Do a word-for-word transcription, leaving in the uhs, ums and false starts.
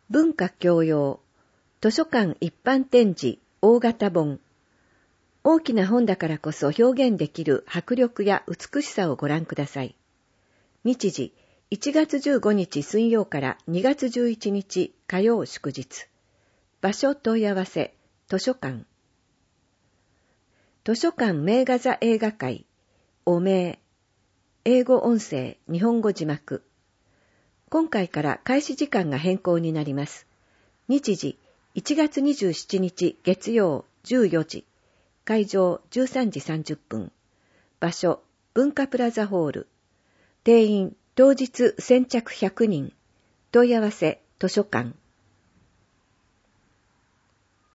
文化教養、図書館一般展示大型本。大きな本だからこそ表現できる迫力や美しさをご覧ください。日時、いちがつじゅうごにち水曜からにがつじゅういちにち火曜祝日。場所問い合わせ、図書館。図書館名画座映画会、お名。英語音声、日本語字幕。今回から開始時間が変更になります。日時、いちがつにじゅうしちにち月曜じゅうよじ。会場じゅうさんじさんじゅっぷん。場所、文化プラザホール。定員、当日先着ひゃくにん。問い合わせ、図書館。